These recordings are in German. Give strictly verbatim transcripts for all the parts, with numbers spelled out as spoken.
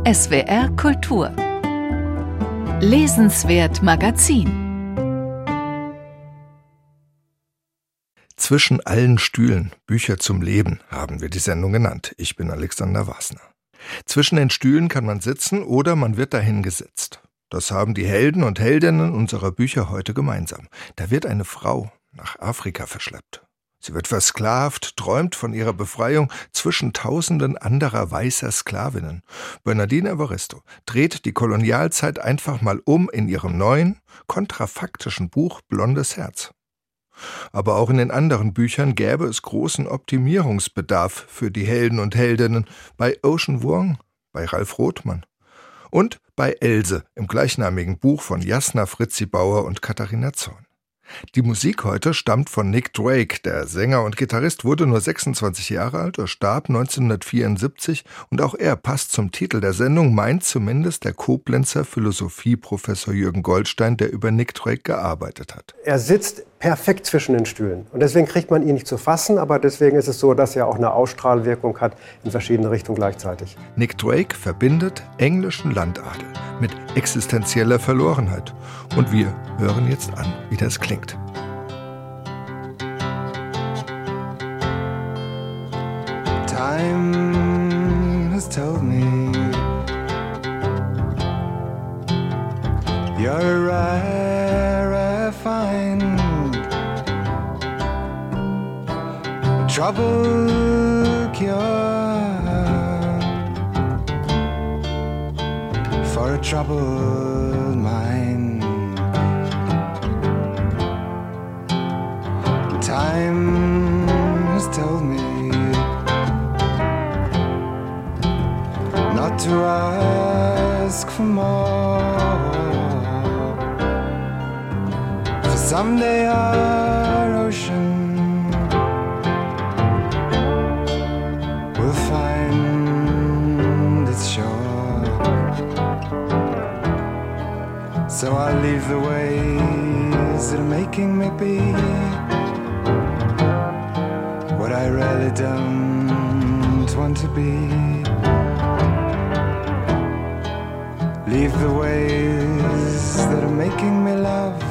S W R Kultur Lesenswert Magazin. Zwischen allen Stühlen, Bücher zum Leben, haben wir die Sendung genannt. Ich bin Alexander Wasner. Zwischen den Stühlen kann man sitzen oder man wird dahin gesetzt. Das haben die Helden und Heldinnen unserer Bücher heute gemeinsam. Da wird eine Frau nach Afrika verschleppt. Sie wird versklavt, träumt von ihrer Befreiung zwischen tausenden anderer weißer Sklavinnen. Bernardine Evaristo dreht die Kolonialzeit einfach mal um in ihrem neuen, kontrafaktischen Buch Blondes Herz. Aber auch in den anderen Büchern gäbe es großen Optimierungsbedarf für die Helden und Heldinnen bei Ocean Vuong, bei Ralf Rothmann und bei Else im gleichnamigen Buch von Jasna Fritzi Bauer und Katharina Zorn. Die Musik heute stammt von Nick Drake. Der Sänger und Gitarrist wurde nur sechsundzwanzig Jahre alt, er starb neunzehnhundertvierundsiebzig und auch er passt zum Titel der Sendung, meint zumindest der Koblenzer Philosophieprofessor Jürgen Goldstein, der über Nick Drake gearbeitet hat. Er sitzt perfekt zwischen den Stühlen und deswegen kriegt man ihn nicht zu fassen, aber deswegen ist es so, dass er auch eine Ausstrahlwirkung hat in verschiedene Richtungen gleichzeitig. Nick Drake verbindet englischen Landadel mit existenzieller Verlorenheit und wir hören jetzt an, wie das klingt. Time has told me you're a rare find, a trouble cure for a troubled mind. Time has told me not to ask for more, for someday our ocean will find its shore. So I'll leave the ways that are making me be what I really don't want to be. Leave the ways that are making me love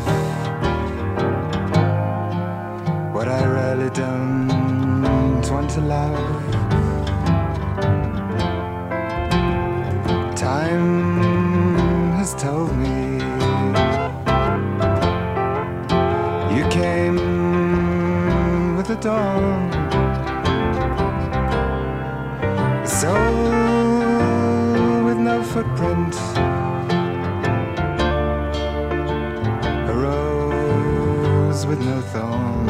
what I really don't want to love. Time has told me you came with the dawn, a soul with no footprint, a rose with no thorn.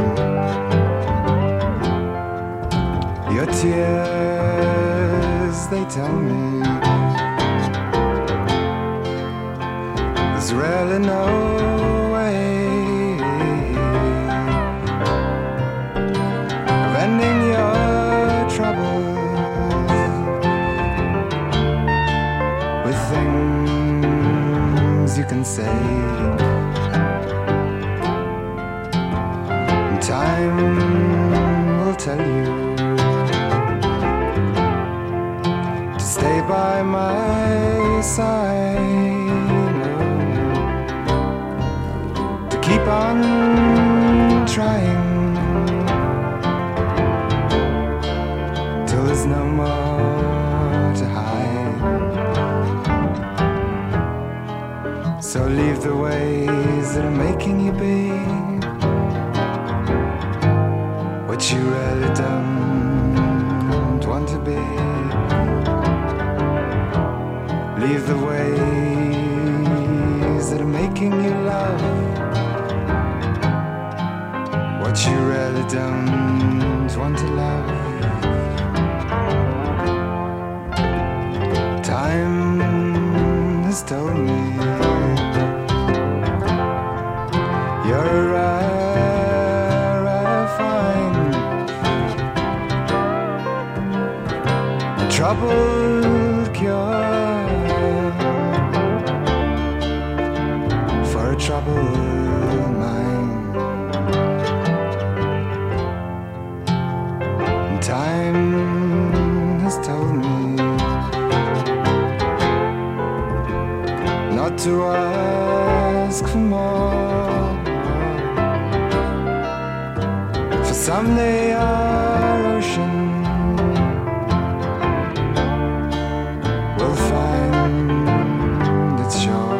Your tears, they tell me there's really no way of ending your trouble with things you can say. And time will tell you to stay by my side, to keep on trying till there's no more to hide. So leave the ways that are making you be what you really don't want to be. Leave the ways that are making you love what you really don't want to love. Time has told me you're a rare, rare find, a troubled cure for a troubled mind. And time has told me to ask for more. For someday our ocean will find its shore.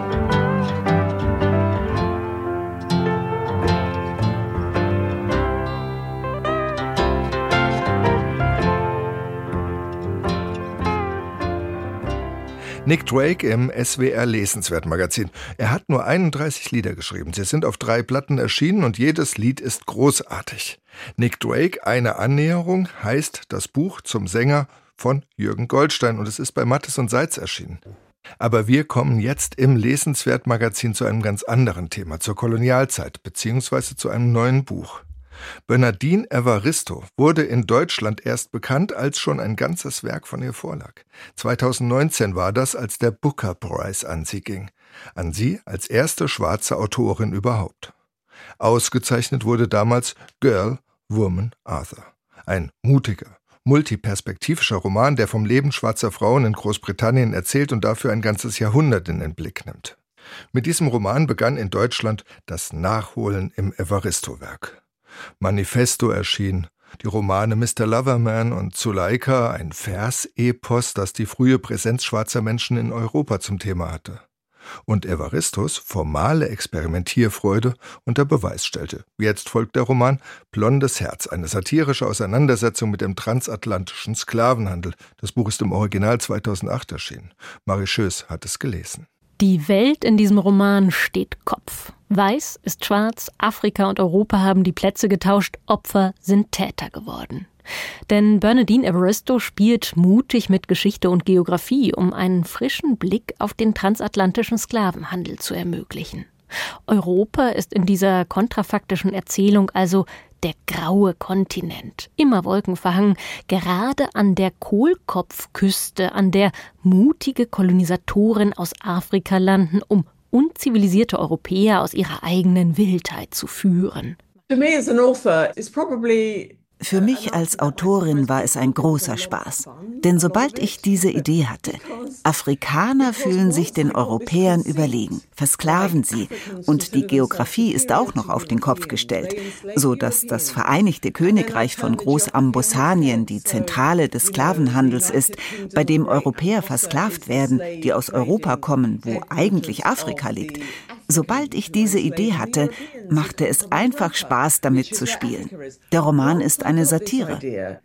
Nick Drake im S W R Lesenswert-Magazin. Er hat nur einunddreißig Lieder geschrieben. Sie sind auf drei Platten erschienen und jedes Lied ist großartig. Nick Drake, eine Annäherung, heißt das Buch zum Sänger von Jürgen Goldstein und es ist bei Mattes und Seitz erschienen. Aber wir kommen jetzt im Lesenswert-Magazin zu einem ganz anderen Thema, zur Kolonialzeit, beziehungsweise zu einem neuen Buch. Bernardine Evaristo wurde in Deutschland erst bekannt, als schon ein ganzes Werk von ihr vorlag. zweitausendneunzehn war das, als der Booker Prize an sie ging. An sie als erste schwarze Autorin überhaupt. Ausgezeichnet wurde damals Girl, Woman, Arthur. Ein mutiger, multiperspektivischer Roman, der vom Leben schwarzer Frauen in Großbritannien erzählt und dafür ein ganzes Jahrhundert in den Blick nimmt. Mit diesem Roman begann in Deutschland das Nachholen im Evaristo-Werk. Manifesto erschien, die Romane Mister Loverman und Zuleika, ein Versepos, das die frühe Präsenz schwarzer Menschen in Europa zum Thema hatte. Und Evaristos formale Experimentierfreude unter Beweis stellte. Jetzt folgt der Roman Blondes Herz, eine satirische Auseinandersetzung mit dem transatlantischen Sklavenhandel. Das Buch ist im Original zweitausendacht erschienen. Marie Schöß hat es gelesen. Die Welt in diesem Roman steht Kopf. Weiß ist schwarz, Afrika und Europa haben die Plätze getauscht, Opfer sind Täter geworden. Denn Bernardine Evaristo spielt mutig mit Geschichte und Geografie, um einen frischen Blick auf den transatlantischen Sklavenhandel zu ermöglichen. Europa ist in dieser kontrafaktischen Erzählung also der graue Kontinent, immer wolkenverhangen, gerade an der Kohlkopfküste, an der mutige Kolonisatoren aus Afrika landen, um unzivilisierte Europäer aus ihrer eigenen Wildheit zu führen. For me as an author, it's probably Für mich als Autorin war es ein großer Spaß. Denn sobald ich diese Idee hatte, Afrikaner fühlen sich den Europäern überlegen, versklaven sie und die Geografie ist auch noch auf den Kopf gestellt, so dass das Vereinigte Königreich von Großambossanien die Zentrale des Sklavenhandels ist, bei dem Europäer versklavt werden, die aus Europa kommen, wo eigentlich Afrika liegt. Sobald ich diese Idee hatte, machte es einfach Spaß, damit zu spielen. Der Roman ist eine Satire.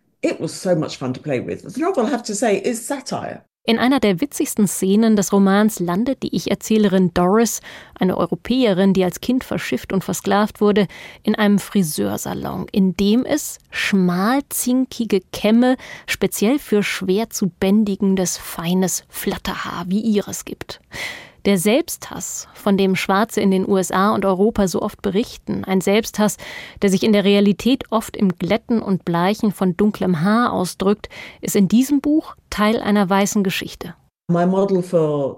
In einer der witzigsten Szenen des Romans landet die Ich-Erzählerin Doris, eine Europäerin, die als Kind verschifft und versklavt wurde, in einem Friseursalon, in dem es schmalzinkige Kämme speziell für schwer zu bändigendes, feines Flatterhaar wie ihres gibt. Der Selbsthass, von dem Schwarze in den U S A und Europa so oft berichten, ein Selbsthass, der sich in der Realität oft im Glätten und Bleichen von dunklem Haar ausdrückt, ist in diesem Buch Teil einer weißen Geschichte. Mein Modell für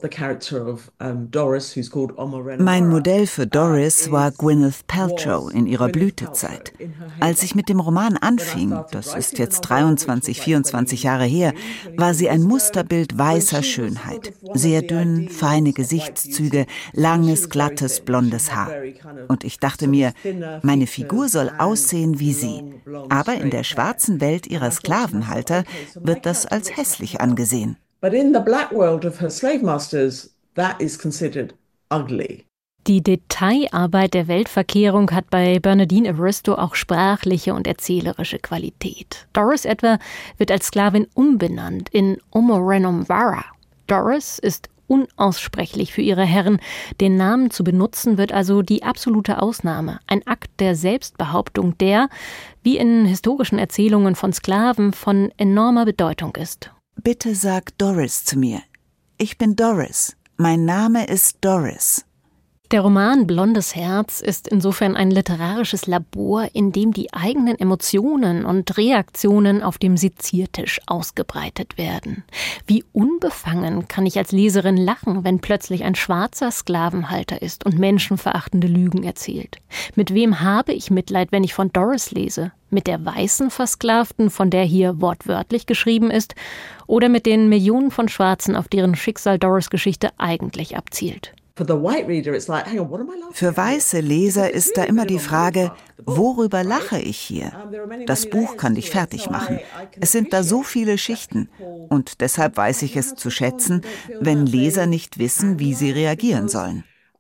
Doris war Gwyneth Paltrow in ihrer Blütezeit. Als ich mit dem Roman anfing, das ist jetzt dreiundzwanzig, vierundzwanzig Jahre her, war sie ein Musterbild weißer Schönheit. Sehr dünn, feine Gesichtszüge, langes, glattes, blondes Haar. Und ich dachte mir, meine Figur soll aussehen wie sie. Aber in der schwarzen Welt ihrer Sklavenhalter wird das als hässlich angesehen. But in the black world of her slave masters, that is considered ugly. Die Detailarbeit der Weltverkehrung hat bei Bernardine Evaristo auch sprachliche und erzählerische Qualität. Doris etwa wird als Sklavin umbenannt in Omorenomvara. Doris ist unaussprechlich für ihre Herren. Den Namen zu benutzen wird also die absolute Ausnahme. Ein Akt der Selbstbehauptung, der, wie in historischen Erzählungen von Sklaven, von enormer Bedeutung ist. Bitte sag Doris zu mir. Ich bin Doris. Mein Name ist Doris. Der Roman Blondes Herz ist insofern ein literarisches Labor, in dem die eigenen Emotionen und Reaktionen auf dem Seziertisch ausgebreitet werden. Wie unbefangen kann ich als Leserin lachen, wenn plötzlich ein schwarzer Sklavenhalter ist und menschenverachtende Lügen erzählt? Mit wem habe ich Mitleid, wenn ich von Doris lese? Mit der weißen Versklavten, von der hier wortwörtlich geschrieben ist, oder mit den Millionen von Schwarzen, auf deren Schicksal Doris Geschichte eigentlich abzielt? Für weiße Leser ist da immer die Frage, worüber lache ich hier? Das Buch kann dich fertig machen. Es sind da so viele Schichten. Und deshalb weiß ich es zu schätzen, wenn Leser nicht wissen, wie sie reagieren sollen.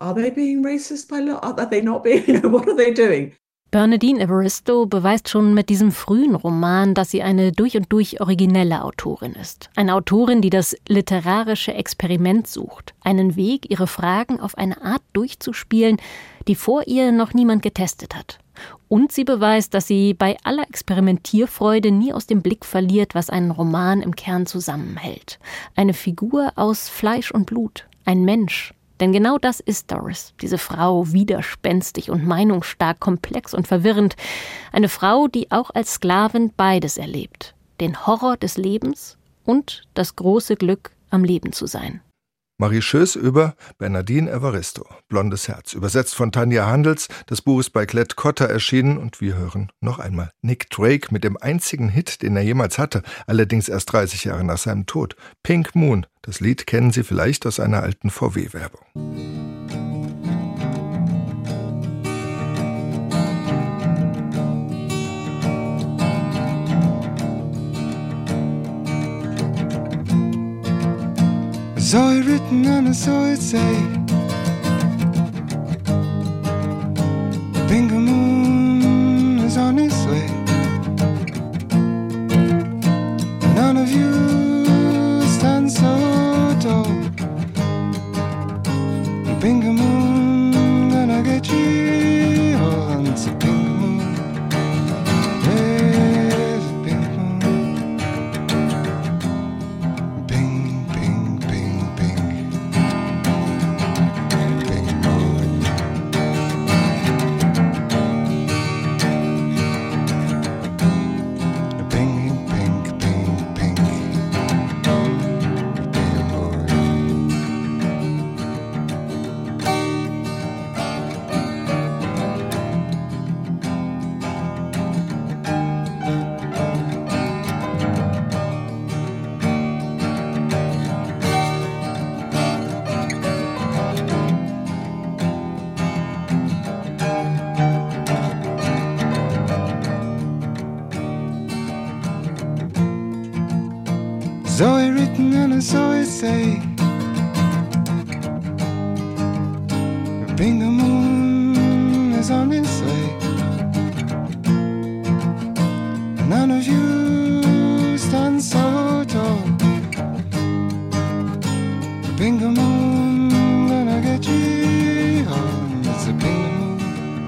Bernardine Evaristo beweist schon mit diesem frühen Roman, dass sie eine durch und durch originelle Autorin ist. Eine Autorin, die das literarische Experiment sucht. Einen Weg, ihre Fragen auf eine Art durchzuspielen, die vor ihr noch niemand getestet hat. Und sie beweist, dass sie bei aller Experimentierfreude nie aus dem Blick verliert, was einen Roman im Kern zusammenhält. Eine Figur aus Fleisch und Blut. Ein Mensch. Denn genau das ist Doris, diese Frau, widerspenstig und meinungsstark, komplex und verwirrend. Eine Frau, die auch als Sklavin beides erlebt. Den Horror des Lebens und das große Glück, am Leben zu sein. Marie Schöß über Bernardine Evaristo, Blondes Herz, übersetzt von Tanja Handels. Das Buch ist bei Klett Cotta erschienen und wir hören noch einmal Nick Drake mit dem einzigen Hit, den er jemals hatte, allerdings erst dreißig Jahre nach seinem Tod. Pink Moon, das Lied kennen Sie vielleicht aus einer alten V W-Werbung. I saw it written and I saw it say, the pink moon is on its way. None of you stand so tall. The pink moon gonna get you all. It's a pink moon. There's a pink moon. Pink, pink, pink, pink. Pink moon. Pink, pink, pink, pink. Pink moon. Saw it written and I saw it say, the pink moon is on its way. None of you stand so tall. The pink moon gonna get you home. It's a pink moon.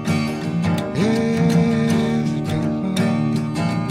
Yeah, the pink moon.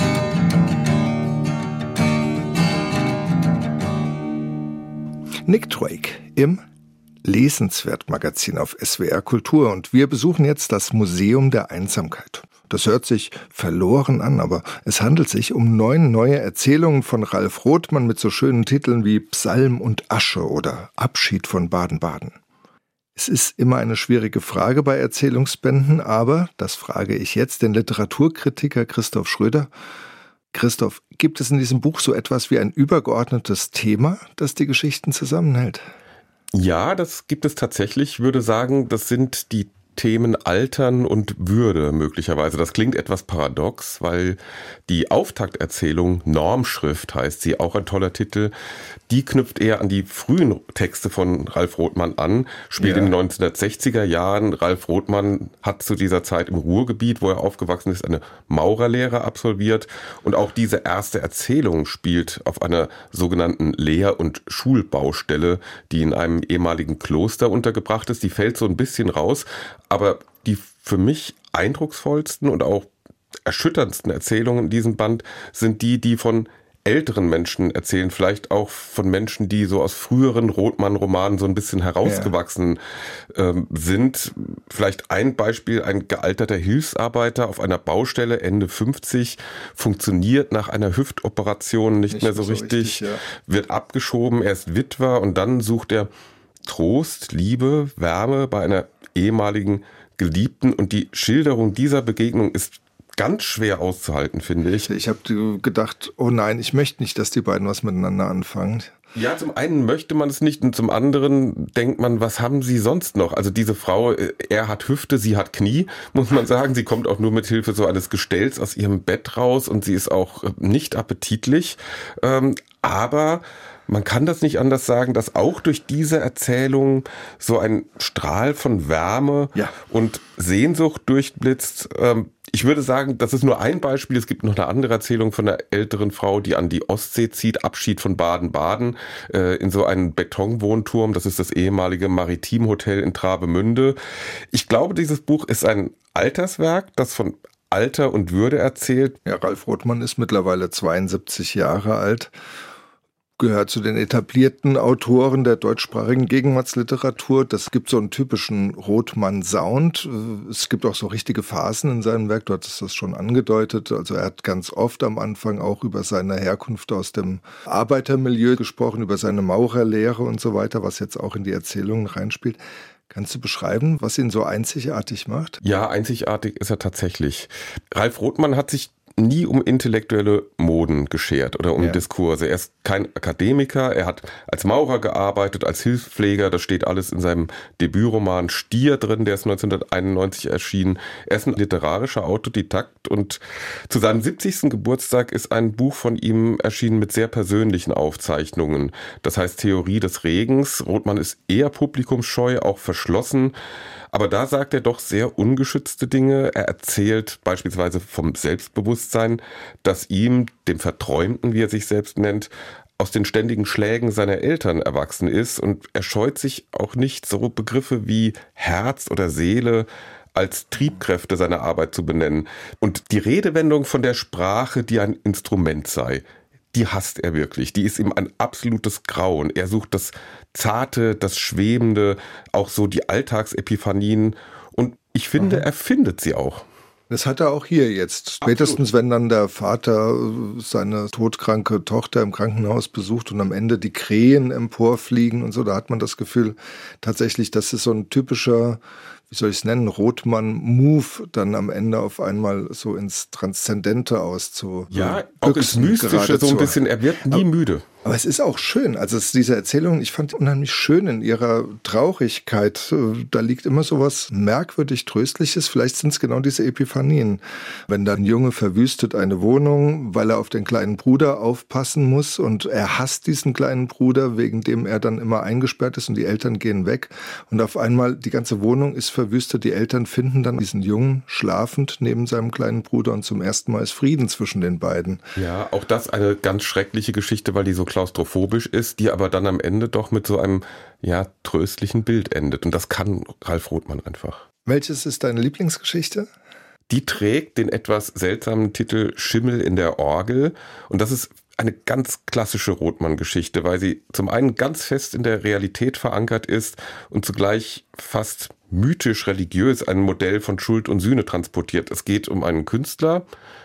Nick Drake im Lesenswert-Magazin auf S W R Kultur und wir besuchen jetzt das Museum der Einsamkeit. Das hört sich verloren an, aber es handelt sich um neun neue Erzählungen von Ralf Rothmann mit so schönen Titeln wie Psalm und Asche oder Abschied von Baden-Baden. Es ist immer eine schwierige Frage bei Erzählungsbänden, aber das frage ich jetzt den Literaturkritiker Christoph Schröder. Christoph, gibt es in diesem Buch so etwas wie ein übergeordnetes Thema, das die Geschichten zusammenhält? Ja, das gibt es tatsächlich. Ich würde sagen, das sind die Themen Altern und Würde möglicherweise. Das klingt etwas paradox, weil die Auftakterzählung Normschrift heißt sie, auch ein toller Titel, die knüpft eher an die frühen Texte von Ralf Rothmann an, spielt ja. in den neunzehnhundertsechziger Jahren. Ralf Rothmann hat zu dieser Zeit im Ruhrgebiet, wo er aufgewachsen ist, eine Maurerlehre absolviert und auch diese erste Erzählung spielt auf einer sogenannten Lehr- und Schulbaustelle, die in einem ehemaligen Kloster untergebracht ist. Die fällt so ein bisschen raus, aber die für mich eindrucksvollsten und auch erschütterndsten Erzählungen in diesem Band sind die, die von älteren Menschen erzählen, vielleicht auch von Menschen, die so aus früheren Rothmann-Romanen so ein bisschen herausgewachsen ja. ähm, sind. Vielleicht ein Beispiel, ein gealterter Hilfsarbeiter auf einer Baustelle, Ende fünfzig, funktioniert nach einer Hüftoperation nicht, nicht mehr so, so richtig, richtig ja. wird abgeschoben, er ist Witwer und dann sucht er Trost, Liebe, Wärme bei einer ehemaligen Geliebten und die Schilderung dieser Begegnung ist ganz schwer auszuhalten, finde ich. Ich habe gedacht, oh nein, ich möchte nicht, dass die beiden was miteinander anfangen. Ja, zum einen möchte man es nicht und zum anderen denkt man, was haben sie sonst noch? Also diese Frau, er hat Hüfte, sie hat Knie, muss man sagen. Sie kommt auch nur mit Hilfe so eines Gestells aus ihrem Bett raus und sie ist auch nicht appetitlich. Ähm, aber man kann das nicht anders sagen, dass auch durch diese Erzählung so ein Strahl von Wärme ja. und Sehnsucht durchblitzt. Ich würde sagen, das ist nur ein Beispiel. Es gibt noch eine andere Erzählung von einer älteren Frau, die an die Ostsee zieht, Abschied von Baden-Baden, in so einen Betonwohnturm. Das ist das ehemalige Maritimhotel in Travemünde. Ich glaube, dieses Buch ist ein Alterswerk, das von Alter und Würde erzählt. Ja, Ralf Rothman ist mittlerweile zweiundsiebzig Jahre alt. Gehört zu den etablierten Autoren der deutschsprachigen Gegenwartsliteratur. Das gibt so einen typischen Rothman-Sound. Es gibt auch so richtige Phasen in seinem Werk, du hattest das schon angedeutet. Also er hat ganz oft am Anfang auch über seine Herkunft aus dem Arbeitermilieu gesprochen, über seine Maurerlehre und so weiter, was jetzt auch in die Erzählungen reinspielt. Kannst du beschreiben, was ihn so einzigartig macht? Ja, einzigartig ist er tatsächlich. Ralf Rothman hat sich nie um intellektuelle Moden geschert oder um ja. Diskurse. Er ist kein Akademiker, er hat als Maurer gearbeitet, als Hilfspfleger, das steht alles in seinem Debütroman Stier drin, der ist neunzehnhunderteinundneunzig erschienen. Er ist ein literarischer Autodidakt und zu seinem siebzigsten Geburtstag ist ein Buch von ihm erschienen mit sehr persönlichen Aufzeichnungen. Das heißt Theorie des Regens. Rothman ist eher publikumsscheu, auch verschlossen. Aber da sagt er doch sehr ungeschützte Dinge. Er erzählt beispielsweise vom Selbstbewusstsein, das ihm, dem Verträumten, wie er sich selbst nennt, aus den ständigen Schlägen seiner Eltern erwachsen ist. Und er scheut sich auch nicht, so Begriffe wie Herz oder Seele als Triebkräfte seiner Arbeit zu benennen. Und die Redewendung von der Sprache, die ein Instrument sei, die hasst er wirklich. Die ist ihm ein absolutes Grauen. Er sucht das Zarte, das Schwebende, auch so die Alltagsepiphanien. Und ich finde, mhm. er findet sie auch. Das hat er auch hier jetzt. Spätestens, wenn dann der Vater seine todkranke Tochter im Krankenhaus besucht und am Ende die Krähen emporfliegen und so, da hat man das Gefühl, tatsächlich, das ist so ein typischer, wie soll ich es nennen, Rothman-Move, dann am Ende auf einmal so ins Transzendente auszu. Ja, auch ins Mystische so ein bisschen, er wird nie aber, müde. Aber es ist auch schön, also es, diese Erzählung, ich fand die unheimlich schön in ihrer Traurigkeit. Da liegt immer so was merkwürdig Tröstliches, vielleicht sind es genau diese Epiphanien. Wenn da ein Junge verwüstet eine Wohnung, weil er auf den kleinen Bruder aufpassen muss und er hasst diesen kleinen Bruder, wegen dem er dann immer eingesperrt ist und die Eltern gehen weg und auf einmal die ganze Wohnung ist verwüstet, die Eltern finden dann diesen Jungen schlafend neben seinem kleinen Bruder und zum ersten Mal ist Frieden zwischen den beiden. Ja, auch das eine ganz schreckliche Geschichte, weil die so klaustrophobisch ist, die aber dann am Ende doch mit so einem ja tröstlichen Bild endet. Und das kann Ralf Rothman einfach. Welches ist deine Lieblingsgeschichte? Die trägt den etwas seltsamen Titel Schimmel in der Orgel. Und das ist eine ganz klassische Rothman-Geschichte, weil sie zum einen ganz fest in der Realität verankert ist und zugleich fast mythisch-religiös ein Modell von Schuld und Sühne transportiert. Es geht um einen Künstler,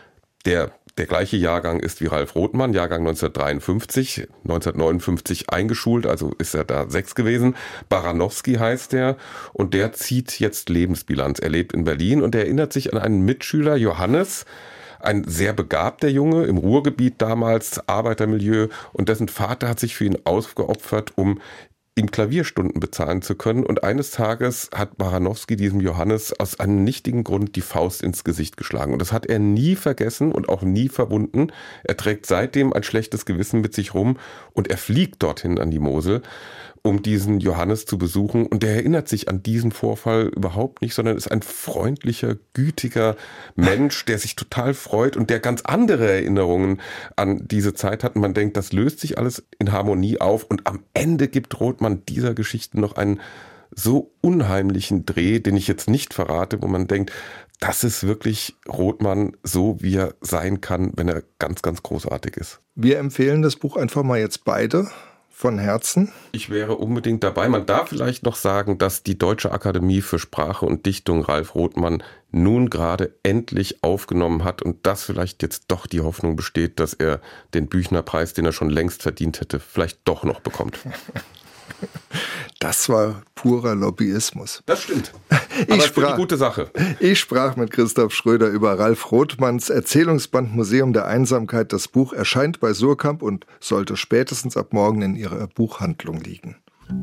der der gleiche Jahrgang ist wie Ralf Rothman, Jahrgang neunzehnhundertdreiundfünfzig, neunzehnhundertneunundfünfzig eingeschult, also ist er da sechs gewesen. Baranowski heißt er und der zieht jetzt Lebensbilanz. Er lebt in Berlin und er erinnert sich an einen Mitschüler, Johannes, ein sehr begabter Junge im Ruhrgebiet damals, Arbeitermilieu, und dessen Vater hat sich für ihn aufgeopfert, um ihm Klavierstunden bezahlen zu können. Und eines Tages hat Baranowski diesem Johannes aus einem nichtigen Grund die Faust ins Gesicht geschlagen. Und das hat er nie vergessen und auch nie verwunden. Er trägt seitdem ein schlechtes Gewissen mit sich rum und er fliegt dorthin an die Mosel, um diesen Johannes zu besuchen. Und der erinnert sich an diesen Vorfall überhaupt nicht, sondern ist ein freundlicher, gütiger Mensch, der sich total freut und der ganz andere Erinnerungen an diese Zeit hat. Und man denkt, das löst sich alles in Harmonie auf. Und am Ende gibt Rothman dieser Geschichte noch einen so unheimlichen Dreh, den ich jetzt nicht verrate, wo man denkt, das ist wirklich Rothman so, wie er sein kann, wenn er ganz, ganz großartig ist. Wir empfehlen das Buch einfach mal jetzt beide. Von Herzen? Ich wäre unbedingt dabei. Man darf vielleicht noch sagen, dass die Deutsche Akademie für Sprache und Dichtung Ralf Rothman nun gerade endlich aufgenommen hat und dass vielleicht jetzt doch die Hoffnung besteht, dass er den Büchner-Preis, den er schon längst verdient hätte, vielleicht doch noch bekommt. Das war purer Lobbyismus. Das stimmt. Aber ich für sprach, die gute Sache. Ich sprach mit Christoph Schröder über Ralf Rothmanns Erzählungsband Museum der Einsamkeit. Das Buch erscheint bei Suhrkamp und sollte spätestens ab morgen in Ihrer Buchhandlung liegen.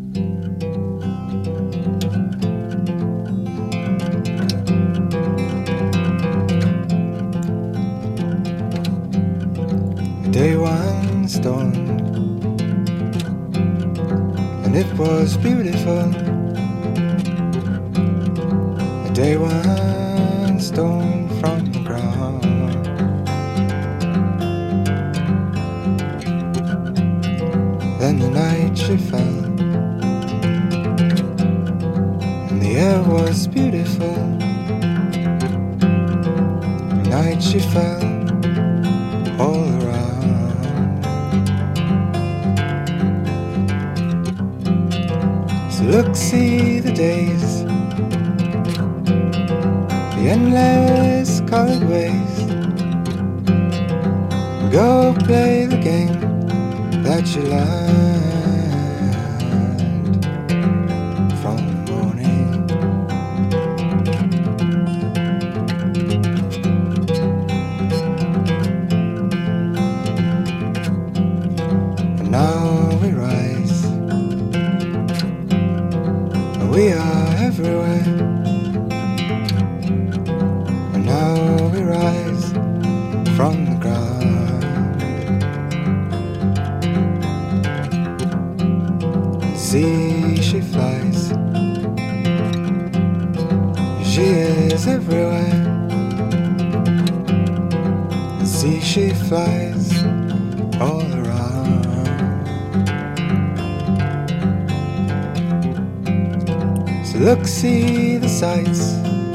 Day one stormed, and it was beautiful. A day one stone from the ground. Then the night she fell, and the air was beautiful. The night she fell all around. Look, see the days, the endless colored ways. Go play the game that you learned from the morning. And now we rise, we are everywhere, and now we rise from the ground. See, she flies, she is everywhere. See, she flies all around. Look, see the sights,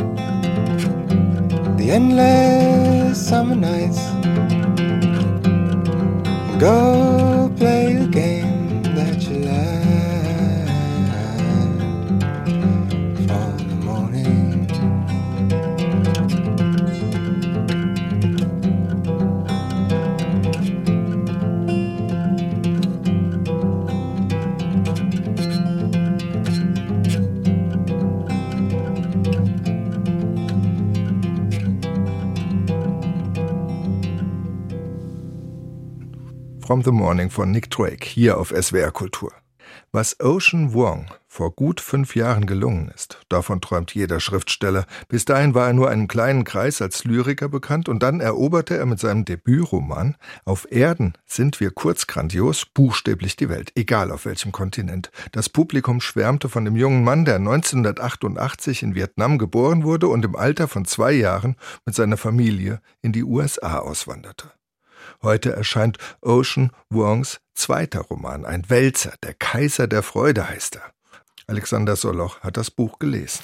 the endless summer nights. Go play the game that you learned from the morning. From the Morning von Nick Drake, hier auf S W R Kultur. Was Ocean Vuong vor gut fünf Jahren gelungen ist, davon träumt jeder Schriftsteller. Bis dahin war er nur einem kleinen Kreis als Lyriker bekannt und dann eroberte er mit seinem Debütroman Auf Erden sind wir kurz grandios buchstäblich die Welt, egal auf welchem Kontinent. Das Publikum schwärmte von dem jungen Mann, der neunzehnhundertachtundachtzig in Vietnam geboren wurde und im Alter von zwei Jahren mit seiner Familie in die U S A auswanderte. Heute erscheint Ocean Vuongs zweiter Roman, ein Wälzer, der Kaiser der Freude heißt er. Alexander Soloch hat das Buch gelesen.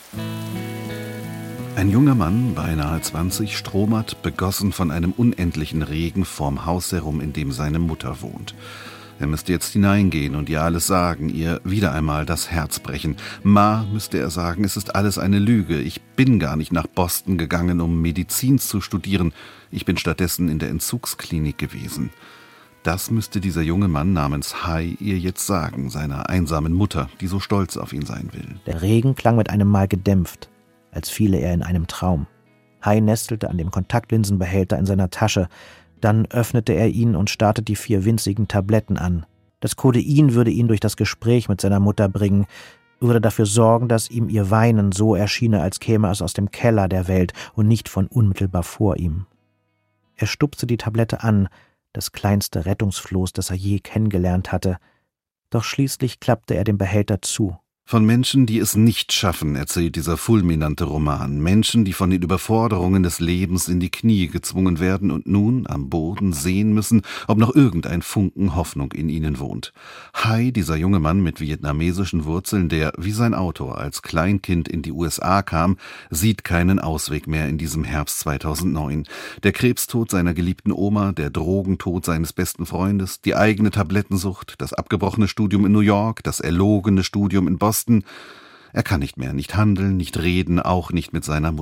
Ein junger Mann, beinahe zwanzig, stromert, begossen von einem unendlichen Regen vorm Haus herum, in dem seine Mutter wohnt. Er müsste jetzt hineingehen und ihr alles sagen, ihr wieder einmal das Herz brechen. Ma, müsste er sagen, es ist alles eine Lüge. Ich bin gar nicht nach Boston gegangen, um Medizin zu studieren. Ich bin stattdessen in der Entzugsklinik gewesen. Das müsste dieser junge Mann namens Hai ihr jetzt sagen, seiner einsamen Mutter, die so stolz auf ihn sein will. Der Regen klang mit einem Mal gedämpft, als fiele er in einem Traum. Hai nestelte an dem Kontaktlinsenbehälter in seiner Tasche. Dann öffnete er ihn und starrte die vier winzigen Tabletten an. Das Codein würde ihn durch das Gespräch mit seiner Mutter bringen, würde dafür sorgen, dass ihm ihr Weinen so erschiene, als käme es aus dem Keller der Welt und nicht von unmittelbar vor ihm. Er stupste die Tablette an, das kleinste Rettungsfloß, das er je kennengelernt hatte. Doch schließlich klappte er den Behälter zu. Von Menschen, die es nicht schaffen, erzählt dieser fulminante Roman. Menschen, die von den Überforderungen des Lebens in die Knie gezwungen werden und nun am Boden sehen müssen, ob noch irgendein Funken Hoffnung in ihnen wohnt. Hai, dieser junge Mann mit vietnamesischen Wurzeln, der wie sein Autor als Kleinkind in die U S A kam, sieht keinen Ausweg mehr in diesem Herbst zweitausendneun. Der Krebstod seiner geliebten Oma, der Drogentod seines besten Freundes, die eigene Tablettensucht, das abgebrochene Studium in New York, das erlogene Studium in Boston. Er kann nicht mehr, nicht handeln, nicht reden, auch nicht mit seiner Mutter.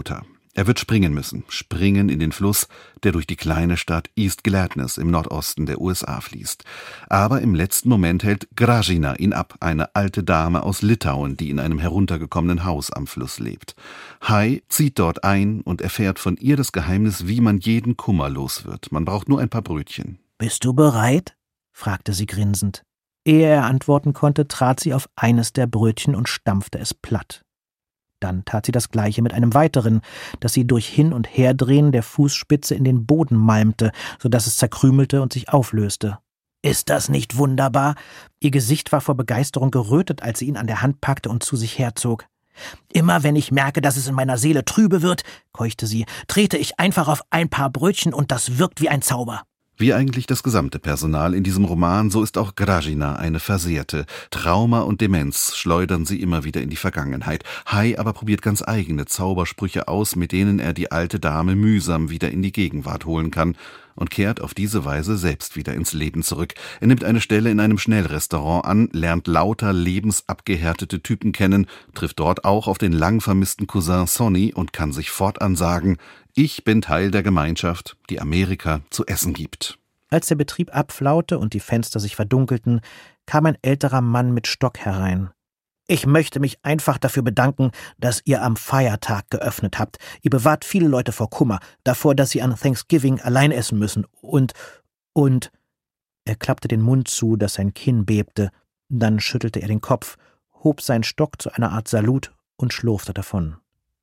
Er wird springen müssen, springen in den Fluss, der durch die kleine Stadt East Gladness im Nordosten der U S A fließt. Aber im letzten Moment hält Grażyna ihn ab, eine alte Dame aus Litauen, die in einem heruntergekommenen Haus am Fluss lebt. Hai zieht dort ein und erfährt von ihr das Geheimnis, wie man jeden Kummer los wird. Man braucht nur ein paar Brötchen. »Bist du bereit?« fragte sie grinsend. Ehe er antworten konnte, trat sie auf eines der Brötchen und stampfte es platt. Dann tat sie das Gleiche mit einem weiteren, das sie durch Hin- und Herdrehen der Fußspitze in den Boden malmte, so dass es zerkrümelte und sich auflöste. »Ist das nicht wunderbar?« Ihr Gesicht war vor Begeisterung gerötet, als sie ihn an der Hand packte und zu sich herzog. »Immer wenn ich merke, dass es in meiner Seele trübe wird«, keuchte sie, »trete ich einfach auf ein paar Brötchen und das wirkt wie ein Zauber.« Wie eigentlich das gesamte Personal in diesem Roman, so ist auch Grażyna eine Versehrte. Trauma und Demenz schleudern sie immer wieder in die Vergangenheit. Hai aber probiert ganz eigene Zaubersprüche aus, mit denen er die alte Dame mühsam wieder in die Gegenwart holen kann und kehrt auf diese Weise selbst wieder ins Leben zurück. Er nimmt eine Stelle in einem Schnellrestaurant an, lernt lauter lebensabgehärtete Typen kennen, trifft dort auch auf den lang vermissten Cousin Sonny und kann sich fortan sagen: Ich bin Teil der Gemeinschaft, die Amerika zu essen gibt. Als der Betrieb abflaute und die Fenster sich verdunkelten, kam ein älterer Mann mit Stock herein. »Ich möchte mich einfach dafür bedanken, dass ihr am Feiertag geöffnet habt. Ihr bewahrt viele Leute vor Kummer, davor, dass sie an Thanksgiving allein essen müssen. Und, und...« Er klappte den Mund zu, dass sein Kinn bebte. Dann schüttelte er den Kopf, hob seinen Stock zu einer Art Salut und schlurfte davon.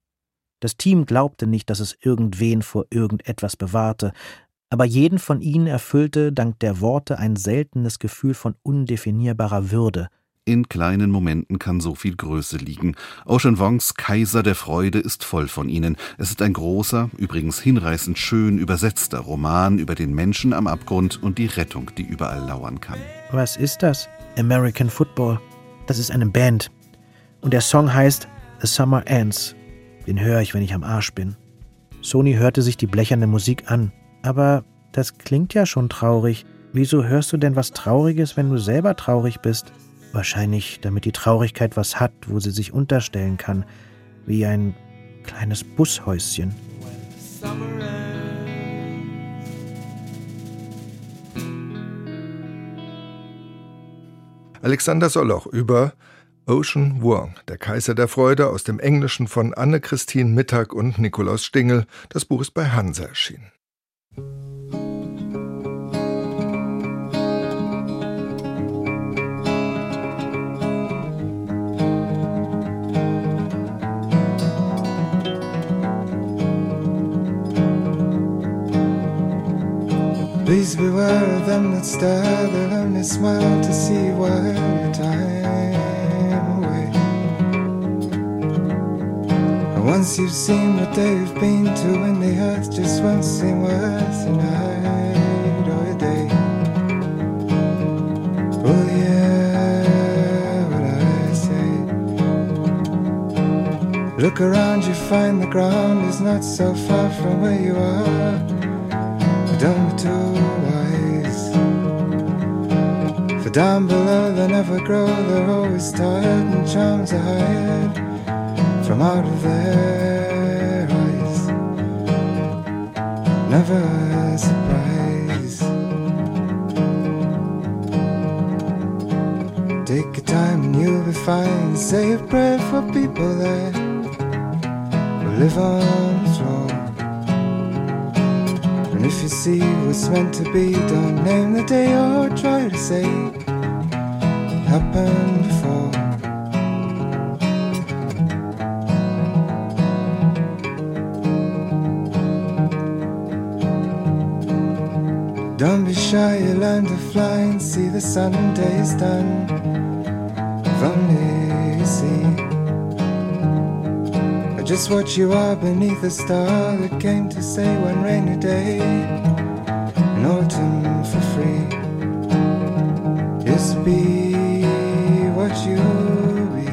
Das Team glaubte nicht, dass es irgendwen vor irgendetwas bewahrte, aber jeden von ihnen erfüllte dank der Worte ein seltenes Gefühl von undefinierbarer Würde. In kleinen Momenten kann so viel Größe liegen. Ocean Vuongs Kaiser der Freude ist voll von ihnen. Es ist ein großer, übrigens hinreißend schön übersetzter Roman über den Menschen am Abgrund und die Rettung, die überall lauern kann. Was ist das? American Football. Das ist eine Band. Und der Song heißt The Summer Ends. Den höre ich, wenn ich am Arsch bin. Sony hörte sich die blecherne Musik an. Aber das klingt ja schon traurig. Wieso hörst du denn was Trauriges, wenn du selber traurig bist? Wahrscheinlich, damit die Traurigkeit was hat, wo sie sich unterstellen kann. Wie ein kleines Bushäuschen. Alexander Soloch über Ocean Vuong, der Kaiser der Freude, aus dem Englischen von Anne-Christine Mittag und Nikolaus Stingel. Das Buch ist bei Hansa erschienen. Please beware of them that stare, they'll only smile to see you while your time away. And once you've seen what they've been to, and the earth just won't seem worth a night or a day. Oh yeah, what I say. Look around, you find the ground is not so far from where you are. Don't be too wise, for down below they never grow, they're always tired and charms are hired from out of their eyes. Never a surprise. Take your time and you'll be fine. Say a prayer for people that will live on the floor. And if you see what's meant to be, don't name the day or try to say it happened before. Don't be shy, you learn to fly and see the Sunday's done. If only you see just what you are beneath a star that came to say one rainy day in autumn for free. Just be what you be.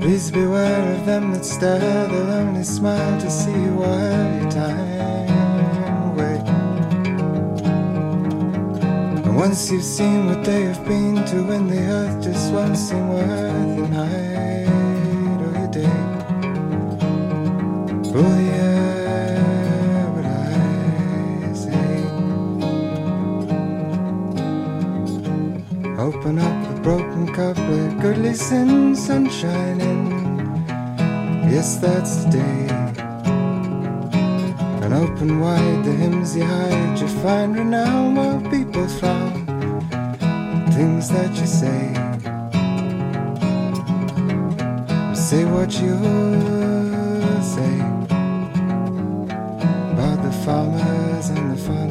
Please beware of them that stare, they'll only smile to see you while your time away. And once you've seen what they have been to, when the earth just won't seem worth the night or your day. Oh yeah, what I say. Open up a broken cup, let goodly sin sunshine in. Yes, that's the day. And open wide the hymns you hide, you find renown while people frown. Things that you say, say what you say about the farmers and the fun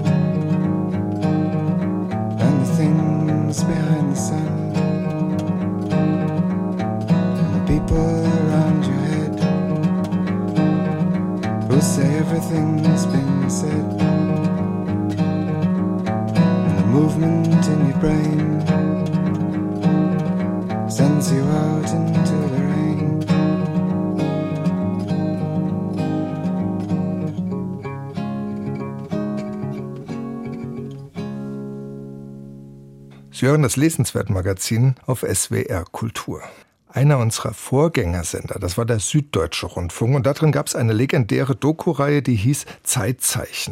and the things behind the sun and the people around your head who say everything's been said, and the movement in your brain sends you out into the rain. Sie hören das Lesenswert-Magazin auf S W R Kultur. Einer unserer Vorgängersender, das war der Süddeutsche Rundfunk, und darin gab es eine legendäre Doku-Reihe, die hieß Zeitzeichen.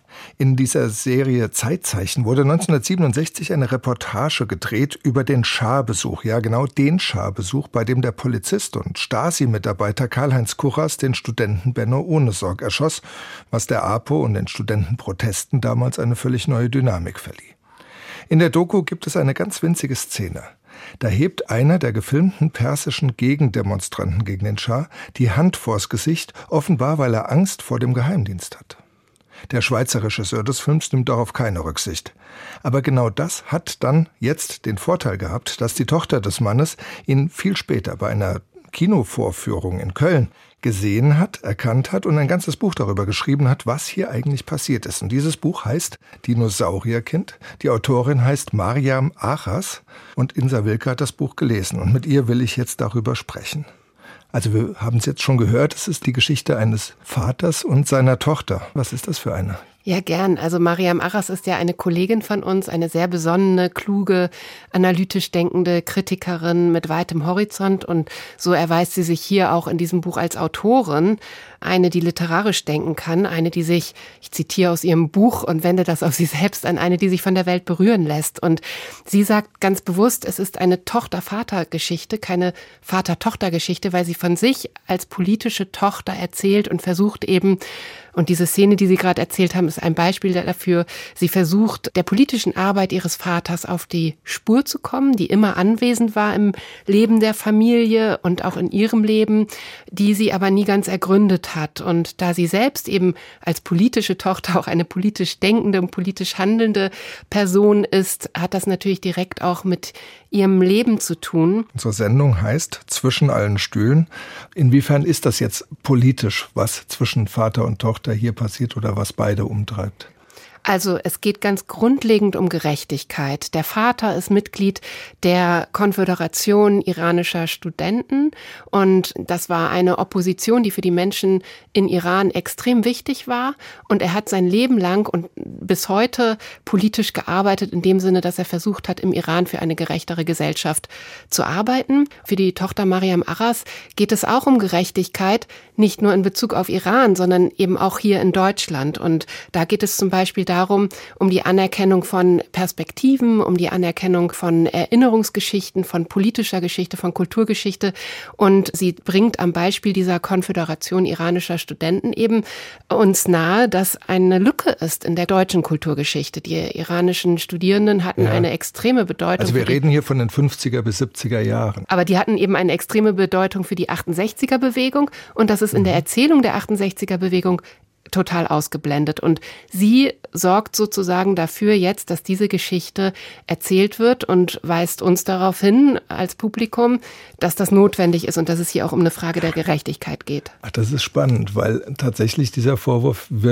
In dieser Serie Zeitzeichen wurde neunzehnhundertsiebenundsechzig eine Reportage gedreht über den Scharbesuch, ja genau den Scharbesuch, bei dem der Polizist und Stasi-Mitarbeiter Karl-Heinz Kurras den Studenten Benno Ohnesorg erschoss, was der APO und den Studentenprotesten damals eine völlig neue Dynamik verlieh. In der Doku gibt es eine ganz winzige Szene. Da hebt einer der gefilmten persischen Gegendemonstranten gegen den Schah die Hand vors Gesicht, offenbar weil er Angst vor dem Geheimdienst hat. Der Schweizer Regisseur des Films nimmt darauf keine Rücksicht. Aber genau das hat dann jetzt den Vorteil gehabt, dass die Tochter des Mannes ihn viel später bei einer Kinovorführung in Köln gesehen hat, erkannt hat und ein ganzes Buch darüber geschrieben hat, was hier eigentlich passiert ist. Und dieses Buch heißt Dinosaurierkind. Die Autorin heißt Mariam Achas und Insa Wilke hat das Buch gelesen. Und mit ihr will ich jetzt darüber sprechen. Also wir haben es jetzt schon gehört, es ist die Geschichte eines Vaters und seiner Tochter. Was ist das für eine? Ja, gern. Also Mariam Achas ist ja eine Kollegin von uns, eine sehr besonnene, kluge, analytisch denkende Kritikerin mit weitem Horizont. Und so erweist sie sich hier auch in diesem Buch als Autorin. Eine, die literarisch denken kann, eine, die sich, ich zitiere aus ihrem Buch und wende das auf sie selbst an, eine, die sich von der Welt berühren lässt. Und sie sagt ganz bewusst, es ist eine Tochter-Vater-Geschichte, keine Vater-Tochter-Geschichte, weil sie von sich als politische Tochter erzählt und versucht eben, und diese Szene, die Sie gerade erzählt haben, ist ein Beispiel dafür. Sie versucht, der politischen Arbeit ihres Vaters auf die Spur zu kommen, die immer anwesend war im Leben der Familie und auch in ihrem Leben, die sie aber nie ganz ergründet hat. Und da sie selbst eben als politische Tochter auch eine politisch denkende und politisch handelnde Person ist, hat das natürlich direkt auch mit ihrem Leben zu tun. Unsere Sendung heißt Zwischen allen Stühlen. Inwiefern ist das jetzt politisch, was zwischen Vater und Tochter hier passiert oder was beide umtreibt? Also es geht ganz grundlegend um Gerechtigkeit. Der Vater ist Mitglied der Konföderation iranischer Studenten und das war eine Opposition, die für die Menschen in Iran extrem wichtig war. Und er hat sein Leben lang und bis heute politisch gearbeitet, in dem Sinne, dass er versucht hat, im Iran für eine gerechtere Gesellschaft zu arbeiten. Für die Tochter Mariam Achas geht es auch um Gerechtigkeit, nicht nur in Bezug auf Iran, sondern eben auch hier in Deutschland. Und da geht es zum Beispiel darum, um die Anerkennung von Perspektiven, um die Anerkennung von Erinnerungsgeschichten, von politischer Geschichte, von Kulturgeschichte. Und sie bringt am Beispiel dieser Konföderation iranischer Studenten eben uns nahe, dass eine Lücke ist in der deutschen Kulturgeschichte. Die iranischen Studierenden hatten ja eine extreme Bedeutung. Also wir reden hier von den fünfziger bis siebziger Jahren. Aber die hatten eben eine extreme Bedeutung für die achtundsechziger Bewegung. Und das ist in der Erzählung der achtundsechziger Bewegung total ausgeblendet. Und sie sorgt sozusagen dafür jetzt, dass diese Geschichte erzählt wird und weist uns darauf hin als Publikum, dass das notwendig ist und dass es hier auch um eine Frage der Gerechtigkeit geht. Ach, das ist spannend, weil tatsächlich dieser Vorwurf wird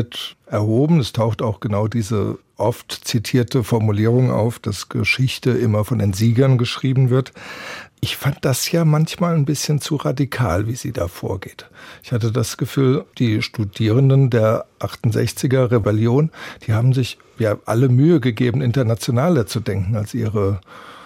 erhoben. Es taucht auch genau diese oft zitierte Formulierung auf, dass Geschichte immer von den Siegern geschrieben wird. Ich fand das ja manchmal ein bisschen zu radikal, wie sie da vorgeht. Ich hatte das Gefühl, die Studierenden der achtundsechziger Rebellion, die haben sich ja alle Mühe gegeben, internationaler zu denken als ihre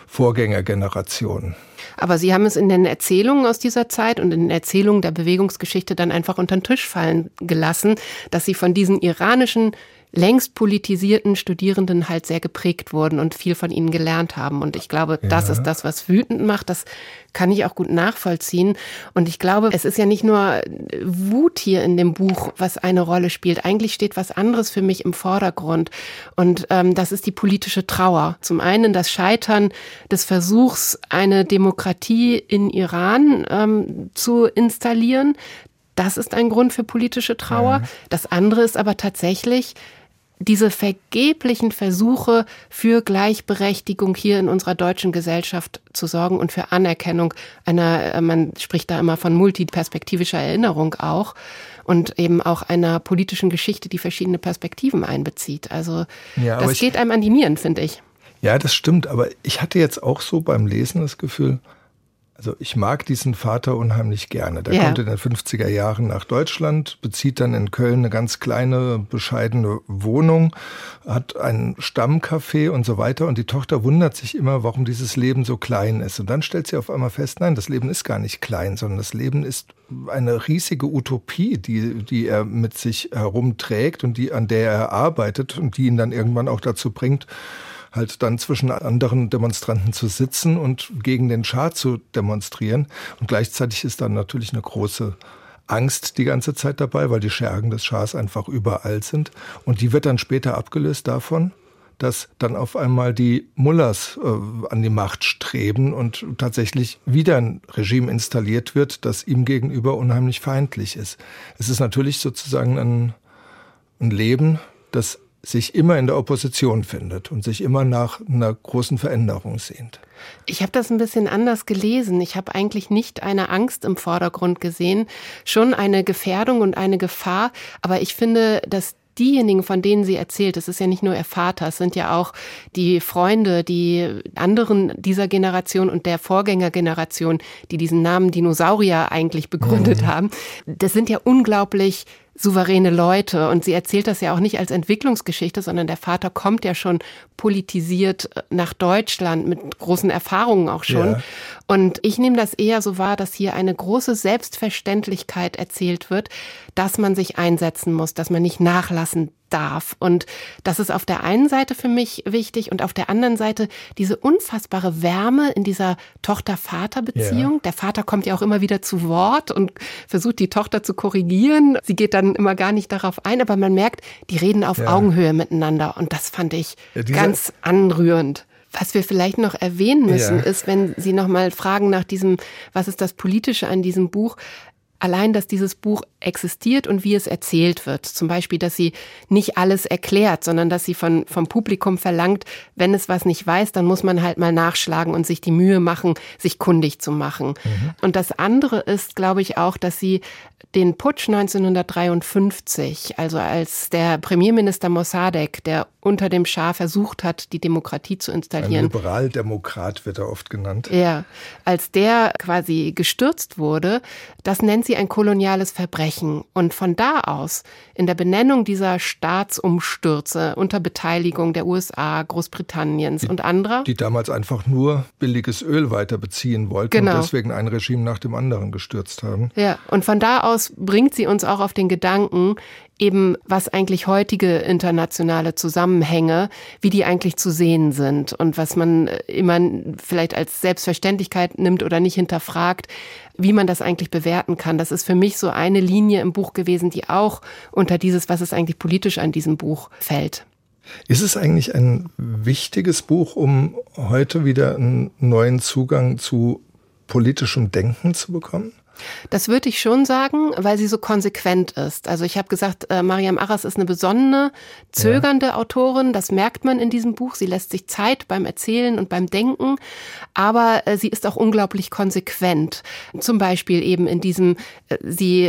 Vorgängergeneration. Aber Sie haben es in den Erzählungen aus dieser Zeit und in den Erzählungen der Bewegungsgeschichte dann einfach unter den Tisch fallen gelassen, dass Sie von diesen iranischen längst politisierten Studierenden halt sehr geprägt wurden und viel von ihnen gelernt haben. Und ich glaube, ja. das ist das, was wütend macht. Das kann ich auch gut nachvollziehen. Und ich glaube, es ist ja nicht nur Wut hier in dem Buch, was eine Rolle spielt. Eigentlich steht was anderes für mich im Vordergrund. Und ähm, das ist die politische Trauer. Zum einen das Scheitern des Versuchs, eine Demokratie in Iran ähm, zu installieren. Das ist ein Grund für politische Trauer. Ja. Das andere ist aber tatsächlich diese vergeblichen Versuche für Gleichberechtigung hier in unserer deutschen Gesellschaft zu sorgen und für Anerkennung einer, man spricht da immer von multiperspektivischer Erinnerung auch und eben auch einer politischen Geschichte, die verschiedene Perspektiven einbezieht. Also ja, das geht einem an die Nieren, finde ich. Ja, das stimmt, aber ich hatte jetzt auch so beim Lesen das Gefühl, also ich mag diesen Vater unheimlich gerne. Der ja. kommt in den fünfziger Jahren nach Deutschland, bezieht dann in Köln eine ganz kleine, bescheidene Wohnung, hat ein Stammcafé und so weiter. Und die Tochter wundert sich immer, warum dieses Leben so klein ist. Und dann stellt sie auf einmal fest, nein, das Leben ist gar nicht klein, sondern das Leben ist eine riesige Utopie, die, die er mit sich herumträgt und die, an der er arbeitet und die ihn dann irgendwann auch dazu bringt, halt dann zwischen anderen Demonstranten zu sitzen und gegen den Schah zu demonstrieren. Und gleichzeitig ist dann natürlich eine große Angst die ganze Zeit dabei, weil die Schergen des Schahs einfach überall sind. Und die wird dann später abgelöst davon, dass dann auf einmal die Mullahs äh, an die Macht streben und tatsächlich wieder ein Regime installiert wird, das ihm gegenüber unheimlich feindlich ist. Es ist natürlich sozusagen ein, ein Leben, das sich immer in der Opposition findet und sich immer nach einer großen Veränderung sehnt. Ich habe das ein bisschen anders gelesen. Ich habe eigentlich nicht eine Angst im Vordergrund gesehen, schon eine Gefährdung und eine Gefahr. Aber ich finde, dass diejenigen, von denen sie erzählt, es ist ja nicht nur ihr Vater, es sind ja auch die Freunde, die anderen dieser Generation und der Vorgängergeneration, die diesen Namen Dinosaurier eigentlich begründet mhm. haben. Das sind ja unglaublich souveräne Leute und sie erzählt das ja auch nicht als Entwicklungsgeschichte, sondern der Vater kommt ja schon politisiert nach Deutschland mit großen Erfahrungen auch schon. Ja. Und ich nehme das eher so wahr, dass hier eine große Selbstverständlichkeit erzählt wird, dass man sich einsetzen muss, dass man nicht nachlassen darf. Und das ist auf der einen Seite für mich wichtig und auf der anderen Seite diese unfassbare Wärme in dieser Tochter-Vater-Beziehung. Ja. Der Vater kommt ja auch immer wieder zu Wort und versucht die Tochter zu korrigieren. Sie geht dann immer gar nicht darauf ein, aber man merkt, die reden auf ja. Augenhöhe miteinander und das fand ich ja, ganz anrührend. Was wir vielleicht noch erwähnen müssen, ja. ist, wenn Sie noch mal fragen nach diesem, was ist das Politische an diesem Buch? Allein, dass dieses Buch existiert und wie es erzählt wird. Zum Beispiel, dass sie nicht alles erklärt, sondern dass sie von, vom Publikum verlangt, wenn es was nicht weiß, dann muss man halt mal nachschlagen und sich die Mühe machen, sich kundig zu machen. Mhm. Und das andere ist, glaube ich, auch, dass sie den Putsch neunzehnhundertdreiundfünfzig, also als der Premierminister Mossadegh, der unter dem Schah versucht hat, die Demokratie zu installieren. Ein Liberaldemokrat wird er oft genannt. Ja, als der quasi gestürzt wurde, das nennt sie ein koloniales Verbrechen. Und von da aus, in der Benennung dieser Staatsumstürze unter Beteiligung der U S A, Großbritanniens die, und anderer. Die damals einfach nur billiges Öl weiter beziehen wollten genau. und deswegen ein Regime nach dem anderen gestürzt haben. Ja, und von da aus bringt sie uns auch auf den Gedanken, eben was eigentlich heutige internationale Zusammenhänge, wie die eigentlich zu sehen sind und was man immer vielleicht als Selbstverständlichkeit nimmt oder nicht hinterfragt, wie man das eigentlich bewerten kann. Das ist für mich so eine Linie im Buch gewesen, die auch unter dieses, was ist eigentlich politisch an diesem Buch fällt. Ist es eigentlich ein wichtiges Buch, um heute wieder einen neuen Zugang zu politischem Denken zu bekommen? Das würde ich schon sagen, weil sie so konsequent ist. Also ich habe gesagt, äh, Mariam Arras ist eine besonnene, zögernde ja. Autorin. Das merkt man in diesem Buch. Sie lässt sich Zeit beim Erzählen und beim Denken. Aber äh, sie ist auch unglaublich konsequent. Zum Beispiel eben in diesem, äh, sie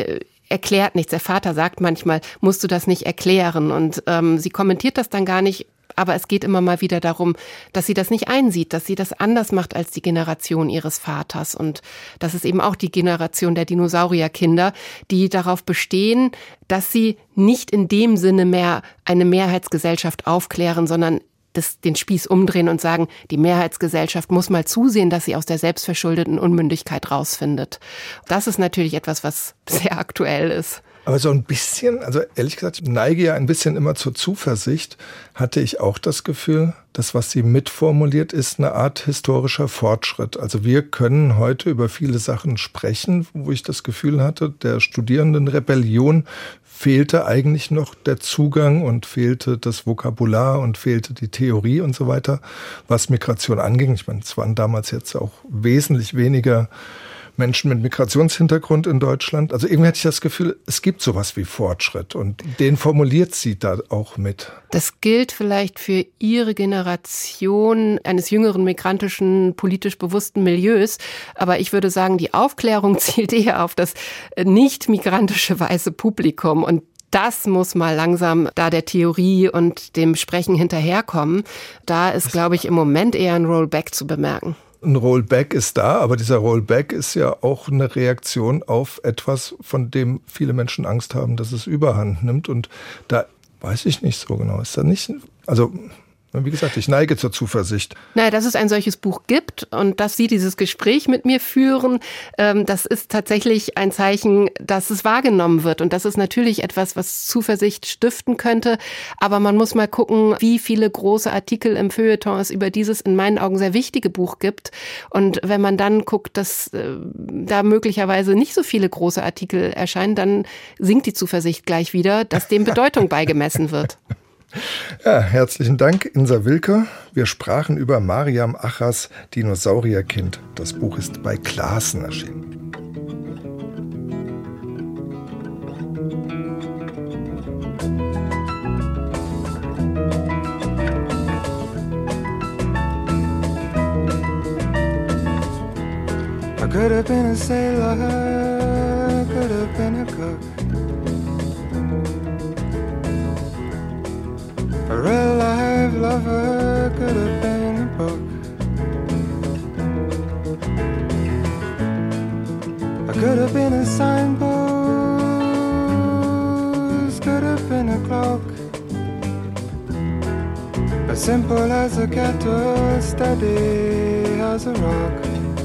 erklärt nichts. Der Vater sagt manchmal, musst du das nicht erklären? Und ähm, sie kommentiert das dann gar nicht. Aber es geht immer mal wieder darum, dass sie das nicht einsieht, dass sie das anders macht als die Generation ihres Vaters. Und das ist eben auch die Generation der Dinosaurierkinder, die darauf bestehen, dass sie nicht in dem Sinne mehr eine Mehrheitsgesellschaft aufklären, sondern das, den Spieß umdrehen und sagen, die Mehrheitsgesellschaft muss mal zusehen, dass sie aus der selbstverschuldeten Unmündigkeit rausfindet. Das ist natürlich etwas, was sehr aktuell ist. Aber so ein bisschen, also ehrlich gesagt, ich neige ja ein bisschen immer zur Zuversicht, hatte ich auch das Gefühl, das, was sie mitformuliert, ist eine Art historischer Fortschritt. Also wir können heute über viele Sachen sprechen, wo ich das Gefühl hatte, der Studierendenrebellion fehlte eigentlich noch der Zugang und fehlte das Vokabular und fehlte die Theorie und so weiter, was Migration anging. Ich meine, es waren damals jetzt auch wesentlich weniger Menschen mit Migrationshintergrund in Deutschland. Also irgendwie hatte ich das Gefühl, es gibt sowas wie Fortschritt und den formuliert sie da auch mit. Das gilt vielleicht für ihre Generation eines jüngeren migrantischen, politisch bewussten Milieus. Aber ich würde sagen, die Aufklärung zielt eher auf das nicht migrantische weiße Publikum. Und das muss mal langsam da der Theorie und dem Sprechen hinterherkommen. Da ist, glaube ich, im Moment eher ein Rollback zu bemerken. Ein Rollback ist da, aber dieser Rollback ist ja auch eine Reaktion auf etwas, von dem viele Menschen Angst haben, dass es Überhand nimmt. Und da weiß ich nicht so genau. Ist da nicht, also wie gesagt, ich neige zur Zuversicht. Naja, dass es ein solches Buch gibt und dass Sie dieses Gespräch mit mir führen, ähm, das ist tatsächlich ein Zeichen, dass es wahrgenommen wird. Und das ist natürlich etwas, was Zuversicht stiften könnte. Aber man muss mal gucken, wie viele große Artikel im Feuilleton es über dieses in meinen Augen sehr wichtige Buch gibt. Und wenn man dann guckt, dass äh, da möglicherweise nicht so viele große Artikel erscheinen, dann sinkt die Zuversicht gleich wieder, dass dem Bedeutung beigemessen wird. Ja, herzlichen Dank, Insa Wilke. Wir sprachen über Mariam Achras Dinosaurierkind. Das Buch ist bei Clasen erschienen. I could have been a sailor, could have been a cook, a real life lover, could have been a book. I could have been a signpost, could have been a cloak, as simple as a kettle, steady as a rock.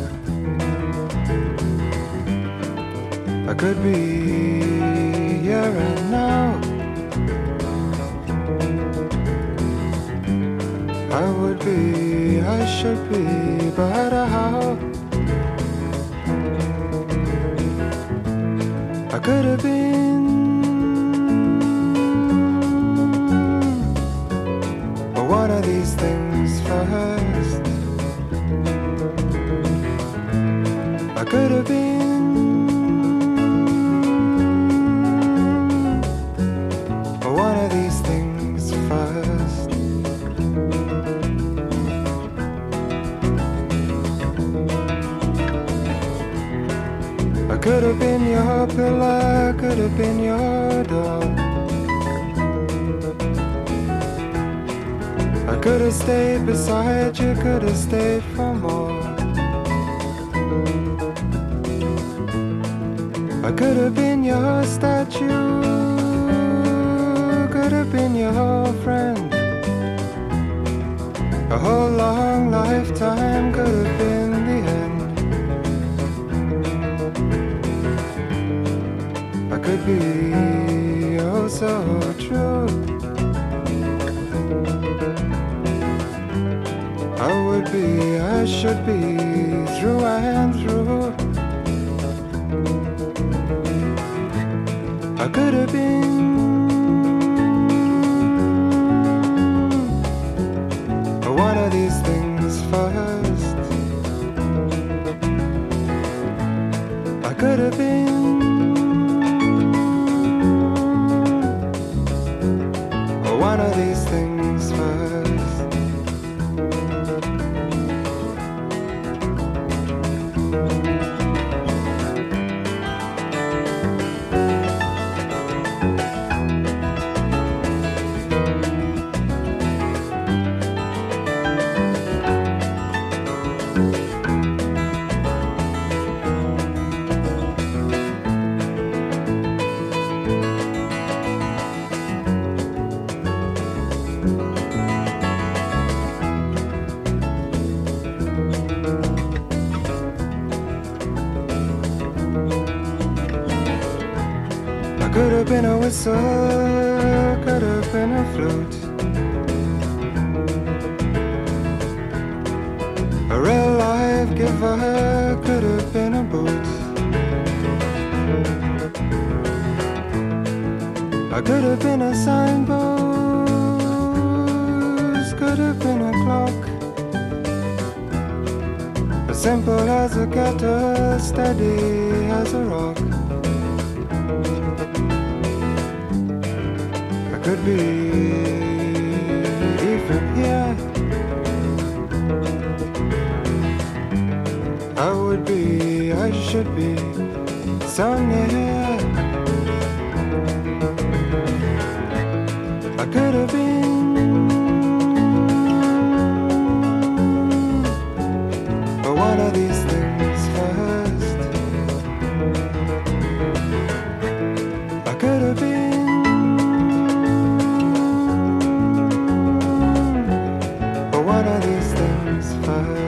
I could be here and now, I would be, I should be, but how? I could have been, but one of these things first. I could have been, but one of these things first. I could have been your pillar, could have been your door. I could have stayed beside you, could have stayed for more. I could have been your statue, could have been your friend. A whole long lifetime could have been the end. I could be oh so true. I would be, I should be, through and through. I could have been, one of these things first. I could have been, one of these things first. have been a whistle, could have been a flute, a real life giver, could have been a boot. I could have been a signpost, could have been a clock, as simple as a kettle, steady as a rock. I could be even here, I would be, I should be so near. I could have been, but one of these things first. I could have been, but one of these things first.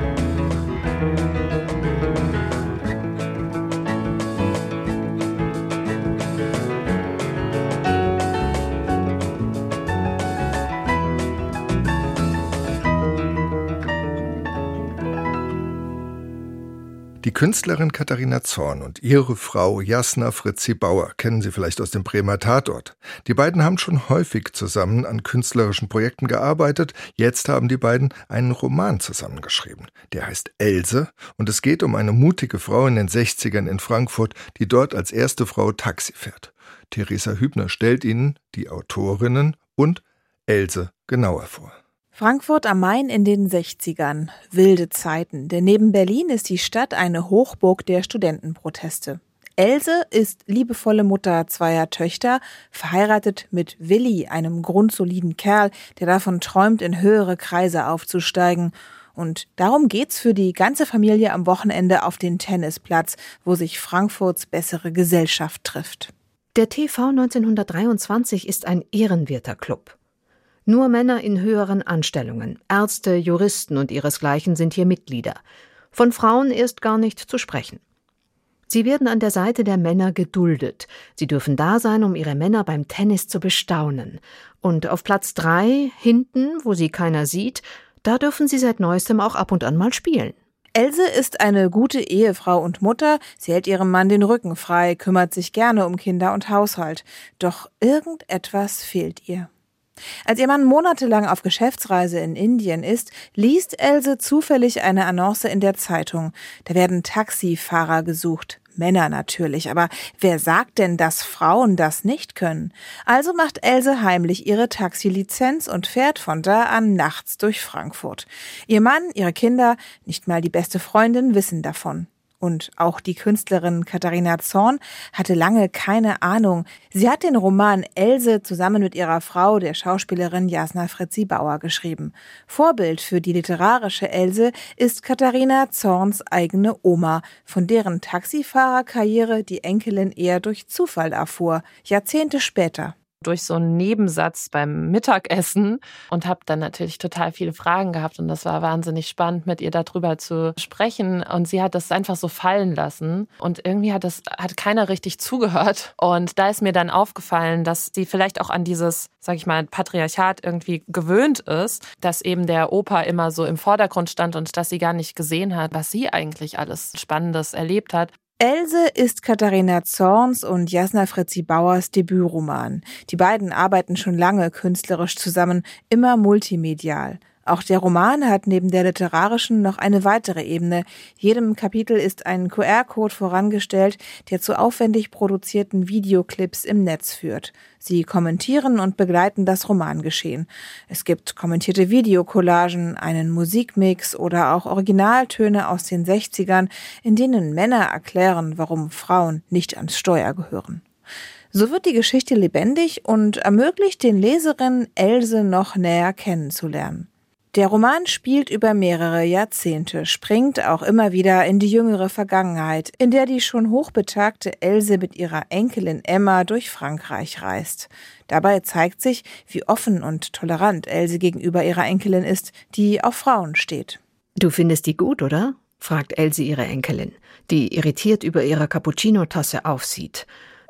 Die Künstlerin Katharina Zorn und ihre Frau Jasna Fritzi Bauer kennen Sie vielleicht aus dem Bremer Tatort. Die beiden haben schon häufig zusammen an künstlerischen Projekten gearbeitet. Jetzt haben die beiden einen Roman zusammengeschrieben. Der heißt Else und es geht um eine mutige Frau in den sechzigern in Frankfurt, die dort als erste Frau Taxi fährt. Theresa Hübner stellt Ihnen die Autorinnen und Else genauer vor. Frankfurt am Main in den sechzigern. Wilde Zeiten, denn neben Berlin ist die Stadt eine Hochburg der Studentenproteste. Else ist liebevolle Mutter zweier Töchter, verheiratet mit Willi, einem grundsoliden Kerl, der davon träumt, in höhere Kreise aufzusteigen. Und darum geht's für die ganze Familie am Wochenende auf den Tennisplatz, wo sich Frankfurts bessere Gesellschaft trifft. Der T V neunzehnhundertdreiundzwanzig ist ein ehrenwerter Club. Nur Männer in höheren Anstellungen, Ärzte, Juristen und ihresgleichen sind hier Mitglieder. Von Frauen erst gar nicht zu sprechen. Sie werden an der Seite der Männer geduldet. Sie dürfen da sein, um ihre Männer beim Tennis zu bestaunen. Und auf Platz drei, hinten, wo sie keiner sieht, da dürfen sie seit Neuestem auch ab und an mal spielen. Else ist eine gute Ehefrau und Mutter. Sie hält ihrem Mann den Rücken frei, kümmert sich gerne um Kinder und Haushalt. Doch irgendetwas fehlt ihr. Als ihr Mann monatelang auf Geschäftsreise in Indien ist, liest Else zufällig eine Annonce in der Zeitung. Da werden Taxifahrer gesucht. Männer natürlich, aber wer sagt denn, dass Frauen das nicht können? Also macht Else heimlich ihre Taxilizenz und fährt von da an nachts durch Frankfurt. Ihr Mann, ihre Kinder, nicht mal die beste Freundin wissen davon. Und auch die Künstlerin Katharina Zorn hatte lange keine Ahnung. Sie hat den Roman Else zusammen mit ihrer Frau, der Schauspielerin Jasna Fritzi Bauer, geschrieben. Vorbild für die literarische Else ist Katharina Zorns eigene Oma, von deren Taxifahrerkarriere die Enkelin eher durch Zufall erfuhr, Jahrzehnte später. Durch so einen Nebensatz beim Mittagessen und habe dann natürlich total viele Fragen gehabt und das war wahnsinnig spannend, mit ihr darüber zu sprechen und sie hat das einfach so fallen lassen und irgendwie hat das hat keiner richtig zugehört und da ist mir dann aufgefallen, dass sie vielleicht auch an dieses, sag ich mal, Patriarchat irgendwie gewöhnt ist, dass eben der Opa immer so im Vordergrund stand und dass sie gar nicht gesehen hat, was sie eigentlich alles Spannendes erlebt hat. Else ist Katharina Zorns und Jasna Fritzi Bauers Debütroman. Die beiden arbeiten schon lange künstlerisch zusammen, immer multimedial. Auch der Roman hat neben der literarischen noch eine weitere Ebene. Jedem Kapitel ist ein Q R-Code vorangestellt, der zu aufwendig produzierten Videoclips im Netz führt. Sie kommentieren und begleiten das Romangeschehen. Es gibt kommentierte Videocollagen, einen Musikmix oder auch Originaltöne aus den sechzigern, in denen Männer erklären, warum Frauen nicht ans Steuer gehören. So wird die Geschichte lebendig und ermöglicht den Leserinnen, Else noch näher kennenzulernen. Der Roman spielt über mehrere Jahrzehnte, springt auch immer wieder in die jüngere Vergangenheit, in der die schon hochbetagte Else mit ihrer Enkelin Emma durch Frankreich reist. Dabei zeigt sich, wie offen und tolerant Else gegenüber ihrer Enkelin ist, die auf Frauen steht. Du findest die gut, oder? Fragt Else ihre Enkelin, die irritiert über ihre Cappuccino-Tasse aufsieht.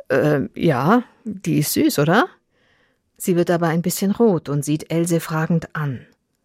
Äh, ja, die ist süß, oder? Sie wird aber ein bisschen rot und sieht Else fragend an.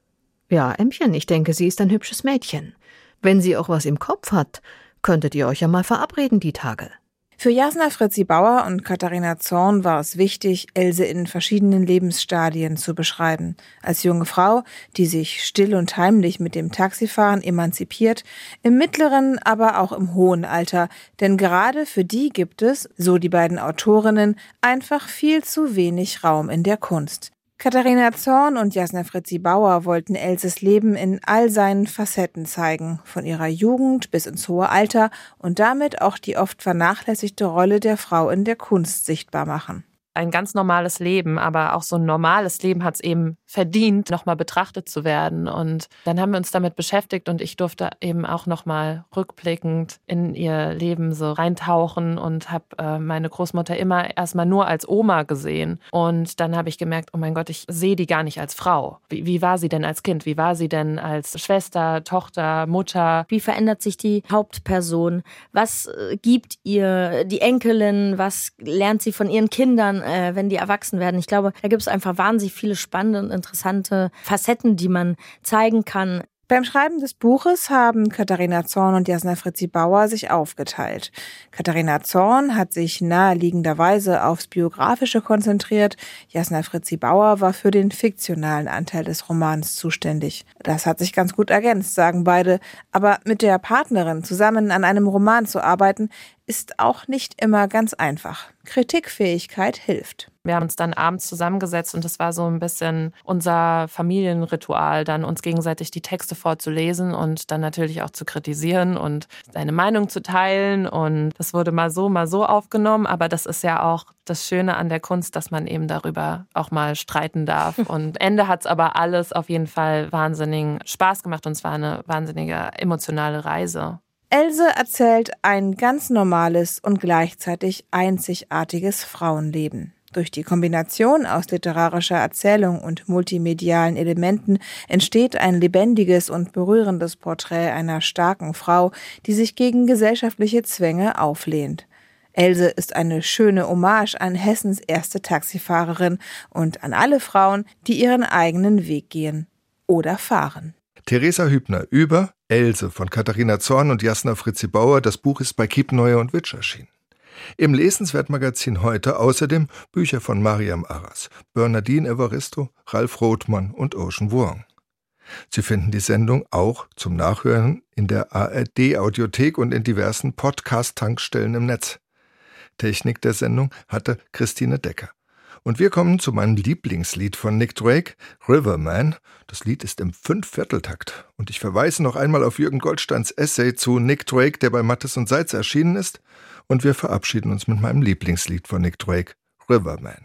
Ja, Ämmchen, ich denke, sie ist ein hübsches Mädchen. Wenn sie auch was im Kopf hat, könntet ihr euch ja mal verabreden die Tage. Für Jasna Fritzi Bauer und Katharina Zorn war es wichtig, Else in verschiedenen Lebensstadien zu beschreiben. Als junge Frau, die sich still und heimlich mit dem Taxifahren emanzipiert, im mittleren, aber auch im hohen Alter. Denn gerade für die gibt es, so die beiden Autorinnen, einfach viel zu wenig Raum in der Kunst. Katharina Zorn und Jasna Fritzi Bauer wollten Elses Leben in all seinen Facetten zeigen, von ihrer Jugend bis ins hohe Alter und damit auch die oft vernachlässigte Rolle der Frau in der Kunst sichtbar machen. Ein ganz normales Leben, aber auch so ein normales Leben hat es eben verdient, nochmal betrachtet zu werden. Und dann haben wir uns damit beschäftigt und ich durfte eben auch nochmal rückblickend in ihr Leben so reintauchen und habe äh, meine Großmutter immer erstmal nur als Oma gesehen. Und dann habe ich gemerkt, oh mein Gott, ich sehe die gar nicht als Frau. Wie, wie war sie denn als Kind? Wie war sie denn als Schwester, Tochter, Mutter? Wie verändert sich die Hauptperson? Was äh, gibt ihr die Enkelin? Was lernt sie von ihren Kindern, äh, wenn die erwachsen werden? Ich glaube, da gibt es einfach wahnsinnig viele spannende und interessante Facetten, die man zeigen kann. Beim Schreiben des Buches haben Katharina Zorn und Jasna Fritzi Bauer sich aufgeteilt. Katharina Zorn hat sich naheliegenderweise aufs Biografische konzentriert. Jasna Fritzi Bauer war für den fiktionalen Anteil des Romans zuständig. Das hat sich ganz gut ergänzt, sagen beide. Aber mit der Partnerin zusammen an einem Roman zu arbeiten, ist auch nicht immer ganz einfach. Kritikfähigkeit hilft. Wir haben uns dann abends zusammengesetzt und das war so ein bisschen unser Familienritual, dann uns gegenseitig die Texte vorzulesen und dann natürlich auch zu kritisieren und seine Meinung zu teilen. Und das wurde mal so, mal so aufgenommen. Aber das ist ja auch das Schöne an der Kunst, dass man eben darüber auch mal streiten darf. Und am Ende hat es aber alles auf jeden Fall wahnsinnigen Spaß gemacht und es war eine wahnsinnige emotionale Reise. Else erzählt ein ganz normales und gleichzeitig einzigartiges Frauenleben. Durch die Kombination aus literarischer Erzählung und multimedialen Elementen entsteht ein lebendiges und berührendes Porträt einer starken Frau, die sich gegen gesellschaftliche Zwänge auflehnt. Else ist eine schöne Hommage an Hessens erste Taxifahrerin und an alle Frauen, die ihren eigenen Weg gehen oder fahren. Theresa Hübner über Else von Katharina Zorn und Jasna Fritzi Bauer. Das Buch ist bei Kiepenheuer und Witsch erschienen. Im Lesenswert-Magazin heute außerdem Bücher von Mariam Arras, Bernardine Evaristo, Ralf Rothmann und Ocean Vuong. Sie finden die Sendung auch zum Nachhören in der A R D-Audiothek und in diversen Podcast-Tankstellen im Netz. Technik der Sendung hatte Christine Decker. Und wir kommen zu meinem Lieblingslied von Nick Drake, Riverman. Das Lied ist im Fünfvierteltakt. Und ich verweise noch einmal auf Jürgen Goldsteins Essay zu Nick Drake, der bei Mattes und Seitz erschienen ist. Und wir verabschieden uns mit meinem Lieblingslied von Nick Drake, Riverman.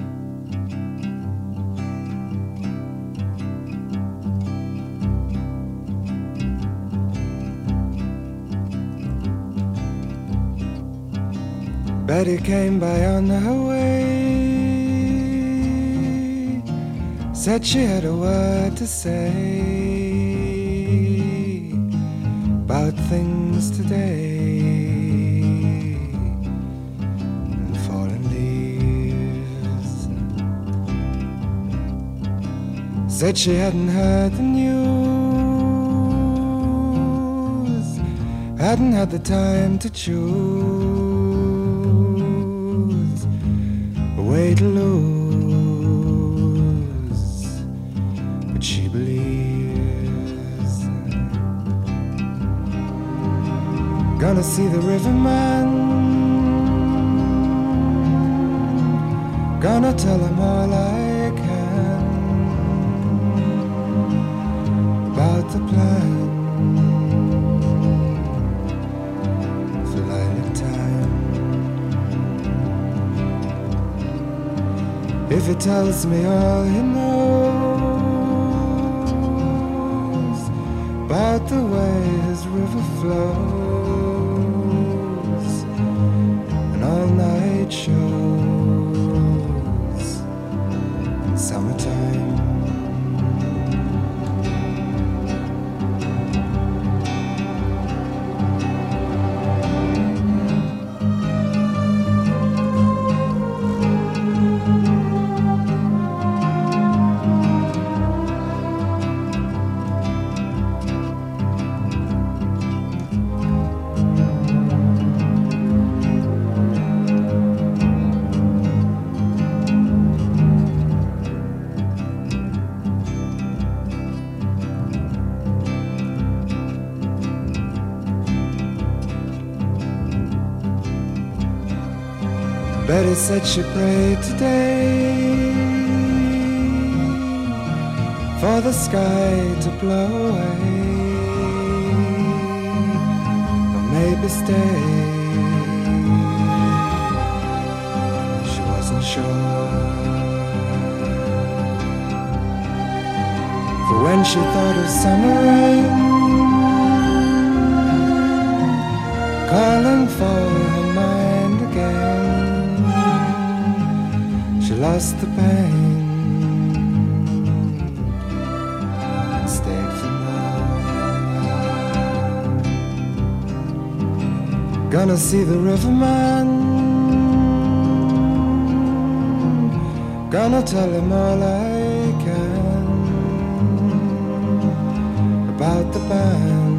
Betty came by on her way, said she had a word to say about things today. Said she hadn't heard the news, hadn't had the time to choose a way to lose, but she believes. Gonna see the riverman, gonna tell him all I can about the plan for lilac time. If he tells me all he knows about the way his river flows and all night shows in summertime. Betty said she prayed today for the sky to blow away, or maybe stay. She wasn't sure. For when she thought of summer rain calling for her mind again, she lost the pain and stayed for more. Gonna see the riverman, gonna tell him all I can about the band.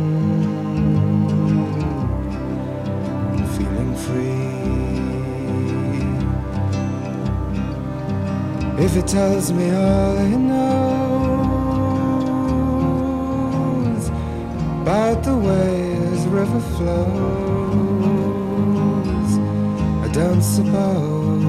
If he tells me all he knows about the way his river flows, I don't suppose